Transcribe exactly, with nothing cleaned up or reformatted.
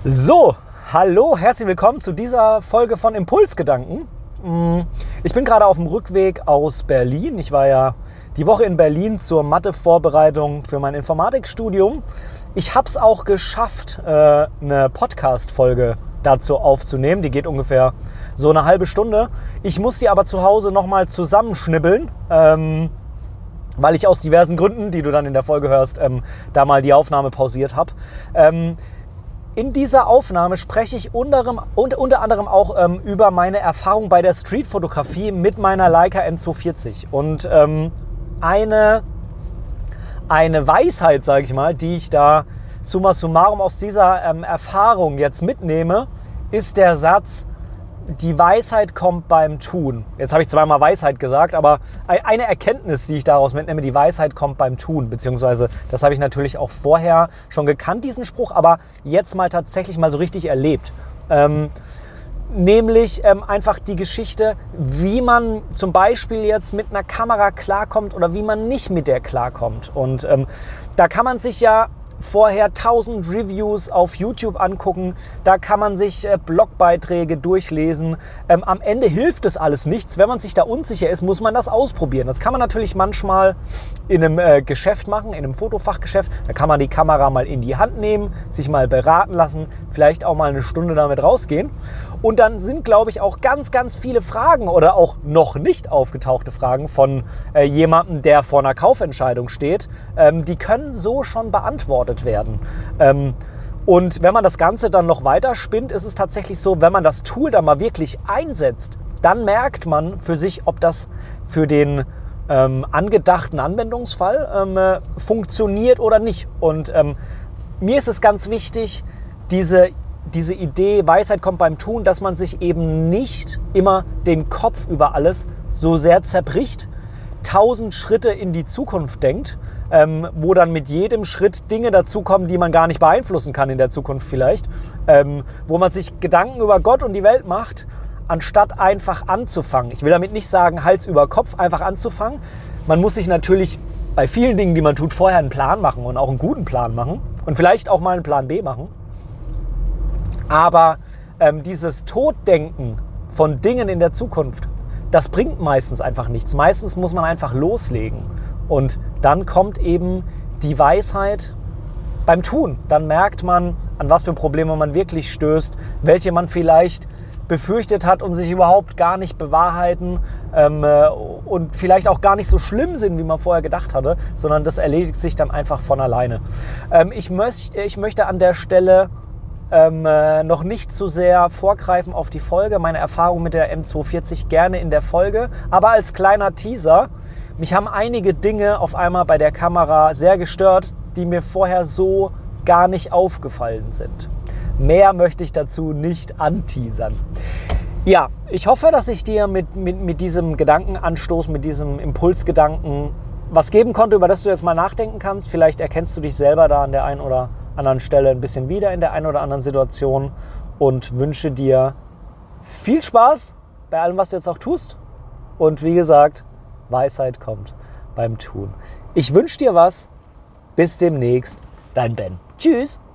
So, hallo, herzlich willkommen zu dieser Folge von Impulsgedanken. Ich bin gerade auf dem Rückweg aus Berlin. Ich war ja die Woche in Berlin zur Mathe-Vorbereitung für mein Informatikstudium. Ich habe es auch geschafft, eine Podcast-Folge dazu aufzunehmen. Die geht ungefähr so eine halbe Stunde. Ich muss die aber zu Hause nochmal zusammenschnibbeln, ähm, weil ich aus diversen Gründen, die du dann in der Folge hörst, ähm, da mal die Aufnahme pausiert habe. Ähm, In dieser Aufnahme spreche ich unter, unter anderem auch ähm, über meine Erfahrung bei der Streetfotografie mit meiner Leica M zweihundertvierzig. Und ähm, eine, eine Weisheit, sage ich mal, die ich da summa summarum aus dieser ähm, Erfahrung jetzt mitnehme, ist der Satz: Die Weisheit kommt beim Tun. Jetzt habe ich zweimal Weisheit gesagt, aber eine Erkenntnis, die ich daraus mitnehme: Die Weisheit kommt beim Tun. Beziehungsweise, das habe ich natürlich auch vorher schon gekannt, diesen Spruch, aber jetzt mal tatsächlich mal so richtig erlebt. Ähm, nämlich ähm, einfach die Geschichte, wie man zum Beispiel jetzt mit einer Kamera klarkommt oder wie man nicht mit der klarkommt. Und ähm, da kann man sich ja vorher tausend Reviews auf YouTube angucken, da kann man sich äh, Blogbeiträge durchlesen. Ähm, am Ende hilft das alles nichts. Wenn man sich da unsicher ist, muss man das ausprobieren. Das kann man natürlich manchmal in einem äh, Geschäft machen, in einem Fotofachgeschäft. Da kann man die Kamera mal in die Hand nehmen, sich mal beraten lassen, vielleicht auch mal eine Stunde damit rausgehen. Und dann sind, glaube ich, auch ganz, ganz viele Fragen oder auch noch nicht aufgetauchte Fragen von äh, jemandem, der vor einer Kaufentscheidung steht, ähm, die können so schon beantwortet werden. Ähm, und wenn man das Ganze dann noch weiter spinnt, ist es tatsächlich so, wenn man das Tool dann mal wirklich einsetzt, dann merkt man für sich, ob das für den ähm, angedachten Anwendungsfall ähm, äh, funktioniert oder nicht. Und ähm, mir ist es ganz wichtig, diese diese Idee, Weisheit kommt beim Tun, dass man sich eben nicht immer den Kopf über alles so sehr zerbricht, tausend Schritte in die Zukunft denkt, ähm, wo dann mit jedem Schritt Dinge dazukommen, die man gar nicht beeinflussen kann in der Zukunft vielleicht, ähm, wo man sich Gedanken über Gott und die Welt macht, anstatt einfach anzufangen. Ich will damit nicht sagen, Hals über Kopf einfach anzufangen. Man muss sich natürlich bei vielen Dingen, die man tut, vorher einen Plan machen und auch einen guten Plan machen und vielleicht auch mal einen Plan B machen. Aber ähm, dieses Toddenken von Dingen in der Zukunft, das bringt meistens einfach nichts. Meistens muss man einfach loslegen. Und dann kommt eben die Weisheit beim Tun. Dann merkt man, an was für Probleme man wirklich stößt, welche man vielleicht befürchtet hat und sich überhaupt gar nicht bewahrheiten ähm, äh, und vielleicht auch gar nicht so schlimm sind, wie man vorher gedacht hatte, sondern das erledigt sich dann einfach von alleine. Ähm, ich, möcht, ich möchte an der Stelle Ähm, äh, noch nicht zu sehr vorgreifen auf die Folge, meine Erfahrung mit der M zweihundertvierzig gerne in der Folge, aber als kleiner Teaser: Mich haben einige Dinge auf einmal bei der Kamera sehr gestört, die mir vorher so gar nicht aufgefallen sind. Mehr möchte ich dazu nicht anteasern. Ja, ich hoffe, dass ich dir mit, mit, mit diesem Gedankenanstoß, mit diesem Impulsgedanken was geben konnte, über das du jetzt mal nachdenken kannst. Vielleicht erkennst du dich selber da an der einen oder anderen Stelle ein bisschen wieder in der einen oder anderen Situation und wünsche dir viel Spaß bei allem, was du jetzt auch tust. Und wie gesagt, Weisheit kommt beim Tun. Ich wünsche dir was. Bis demnächst. Dein Ben. Tschüss.